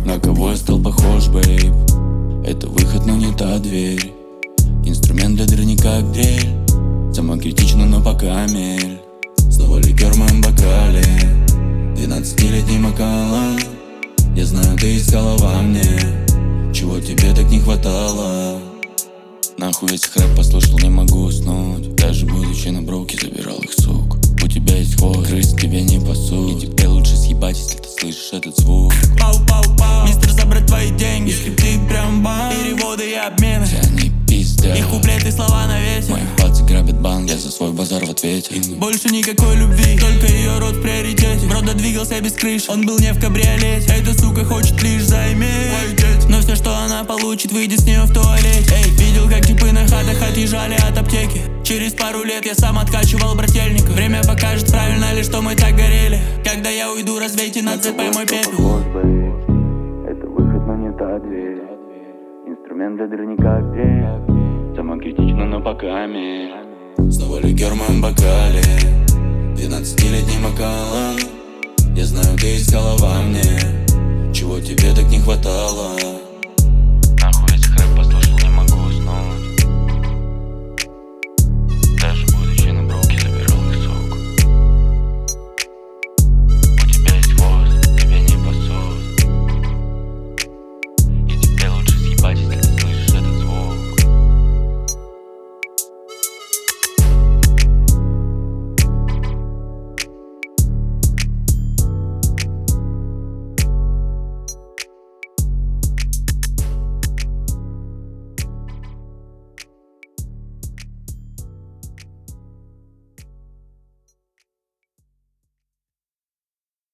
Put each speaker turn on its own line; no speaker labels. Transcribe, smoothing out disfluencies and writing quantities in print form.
На кого я стал похож, бейб? Это выход, но не та дверь. Инструмент для дыр не как дрель. Самокритично, но пока мель. Снова ликер в моем бокале. 12-летний Макалан. Я знаю, ты искала во мне. Чего тебе так не хватало? Нахуй весь рэп послушал, не могу уснуть. Даже будучи на броуке забирал их, сук. У тебя есть хвост, крыс тебе не пасут. И тебе лучше съебать, если ты слышишь этот звук.
Пау-пау-пау, мистер, забрать твои деньги. Скрипты прям бам, переводы и обмены.
Все они пиздят,
их куплеты, слова на весе.
мои пальцы грабят банк, я за свой базар в ответе.
Больше никакой любви, только ее рот в приоритете. Брода двигался без крыш, он был не в кабриолете. Эта сука хочет лишь заиметь, но все, что она получит, выйдет с нее в туалете. Эй, видел, как типы на хатах отъезжали от аптеки. Через пару лет я сам откачивал брательников. Время покажет, правильно ли, что мы так горели. Когда я уйду, развейте на цепь мой пепел.
Это выход, но не та дверь. Инструмент для дыр не как дрель. Самокритично, но пока мель. Снова ликер в моем бокале. 12-летний Макалан. Я знаю, ты искала во мне. Чего тебе так не хватало?